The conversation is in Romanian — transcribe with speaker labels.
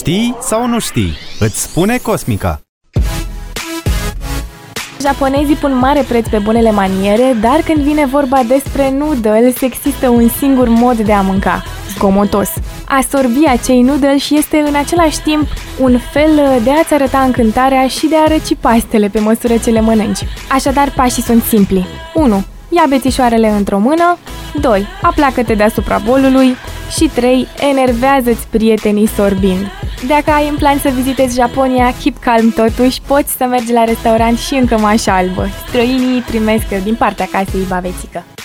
Speaker 1: Știi sau nu știi? Îți spune Cosmica.
Speaker 2: Japonezii pun mare preț pe bunele maniere, dar când vine vorba despre noodles, există un singur mod de a mânca: zgomotos. A sorbi acei noodles este în același timp un fel de a-ți arăta încântarea și de a răci pastele pe măsură ce le mănânci. Așadar, pașii sunt simpli. 1. Ia bețișoarele într-o mână. 2. Aplacă-te deasupra bolului. Și 3. Enervează-ți prietenii sorbind. Dacă ai în plan să vizitezi Japonia, keep calm totuși, poți să mergi la restaurant și în cămașa albă. Străinii primesc din partea casei bavețică.